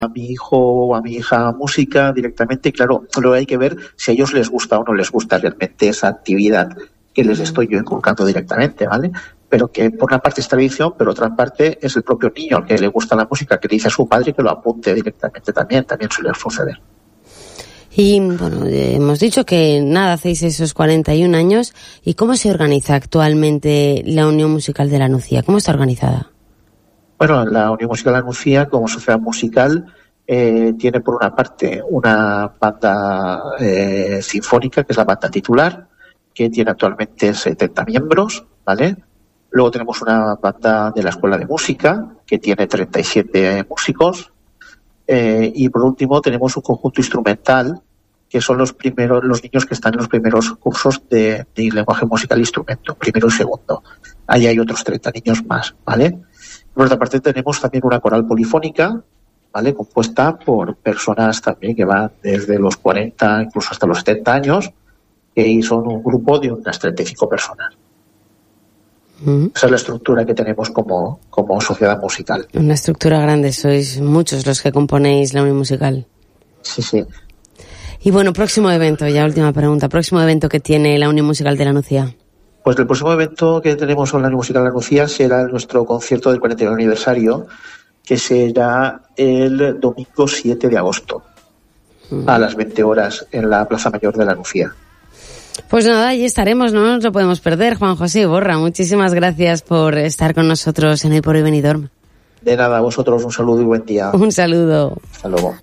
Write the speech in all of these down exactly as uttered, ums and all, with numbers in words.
a mi hijo o a mi hija música directamente, claro, luego hay que ver si a ellos les gusta o no les gusta realmente esa actividad que les estoy yo inculcando directamente, ¿vale? Pero que por una parte es tradición, pero otra parte es el propio niño al que le gusta la música, que le dice a su padre que lo apunte directamente también, también suele suceder. Y bueno, eh, hemos dicho que nada, hacéis esos cuarenta y un años. ¿Y cómo se organiza actualmente la Unión Musical de la Nucía? ¿Cómo está organizada? Bueno, la Unión Musical de la Nucía, como sociedad musical, eh, tiene por una parte una banda eh, sinfónica, que es la banda titular, que tiene actualmente setenta miembros, ¿vale? Luego tenemos una banda de la Escuela de Música, que tiene treinta y siete músicos. Eh, y por último tenemos un conjunto instrumental, que son los primeros, los niños que están en los primeros cursos de, de lenguaje musical e instrumento, primero y segundo. Ahí hay otros treinta niños más, ¿vale? Por otra parte tenemos también una coral polifónica, ¿vale? Compuesta por personas también que van desde los cuarenta incluso hasta los setenta años, que son un grupo de unas treinta y cinco personas. Esa es la estructura que tenemos como, como sociedad musical. Una estructura grande, sois muchos los que componéis la Unión Musical. Sí, sí. Y bueno, próximo evento, ya última pregunta, próximo evento que tiene la Unión Musical de la Nucía. Pues el próximo evento que tenemos en la Unión Musical de la Nucía será nuestro concierto del cuarenta y uno aniversario, que será el domingo siete de agosto, mm. a las veinte horas en la Plaza Mayor de la Nucía. Pues nada, allí estaremos, no nos lo podemos perder. Juan José Iborra, muchísimas gracias por estar con nosotros en Hoy por Hoy Benidorm. De nada, a vosotros un saludo y buen día. Un saludo. Hasta luego.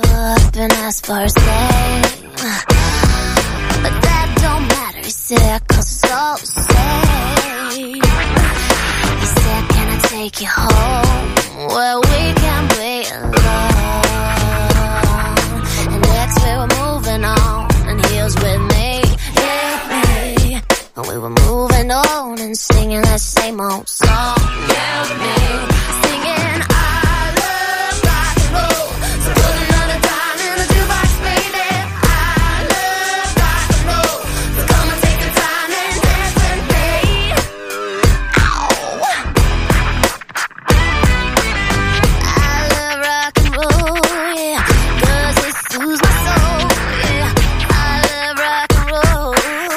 We were moving on and singing that same old song. Yeah, me singing I love rock and roll. So put another dime in the jukebox, baby. I love rock and roll. So come and take the time and dance with me. Ow. I love rock and roll, yeah, 'cause it soothes my soul. Yeah, I love rock and roll.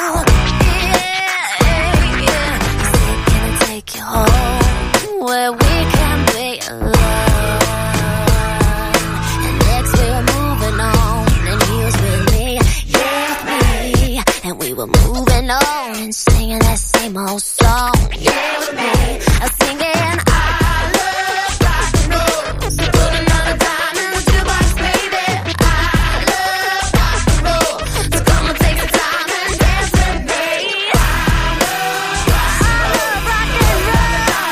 Where we can be alone. And next we were moving on, and he was with me, yeah, me. And we were moving on and singing that same old song, yeah, with me. I was singing I love rock and roll. So put another dime in the jukebox, baby. I love rock and roll. So come and take the time and dance with me. I love rock and roll.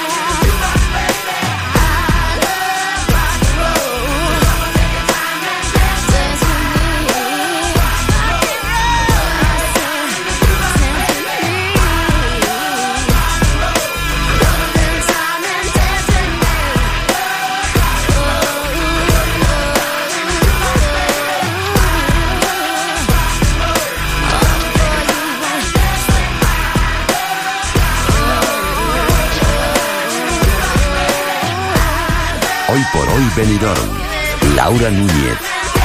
Hoy por Hoy Benidorm, Laura Núñez.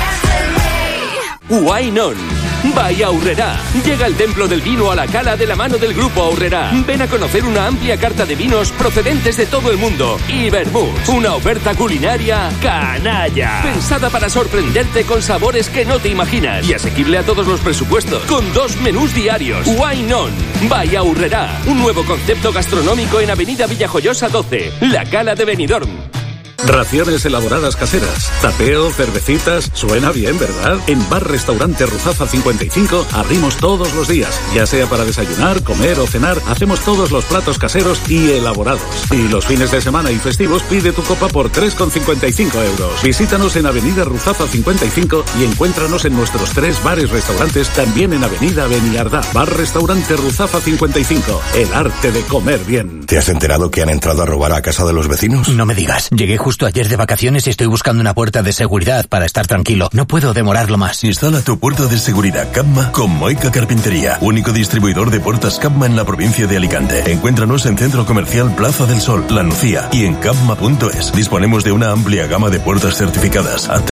Wine On, by Aurrerá. Llega el templo del vino a la Cala de la mano del Grupo Aurrerá. Ven a conocer una amplia carta de vinos procedentes de todo el mundo. Y vermouths, una oferta culinaria canalla. Pensada para sorprenderte con sabores que no te imaginas. Y asequible a todos los presupuestos. Con dos menús diarios. Wine On, by Aurrerá. Un nuevo concepto gastronómico en Avenida Villajoyosa doce. La Cala de Benidorm. Raciones elaboradas caseras, tapeo, cervecitas, suena bien, ¿verdad? En Bar Restaurante Ruzafa cincuenta y cinco abrimos todos los días, ya sea para desayunar, comer o cenar, hacemos todos los platos caseros y elaborados. Y los fines de semana y festivos pide tu copa por tres con cincuenta y cinco euros. Visítanos en Avenida Ruzafa cincuenta y cinco y encuéntranos en nuestros tres bares restaurantes, también en Avenida Beniardá. Bar Restaurante Ruzafa cincuenta y cinco, el arte de comer bien. ¿Te has enterado que han entrado a robar a casa de los vecinos? No me digas, llegué justo justo ayer de vacaciones y estoy buscando una puerta de seguridad para estar tranquilo. No puedo demorarlo más. Instala tu puerta de seguridad Capma con Moica Carpintería, único distribuidor de puertas Capma en la provincia de Alicante. Encuéntranos en Centro Comercial Plaza del Sol, La Nucía y en capma punto es. Disponemos de una amplia gama de puertas certificadas,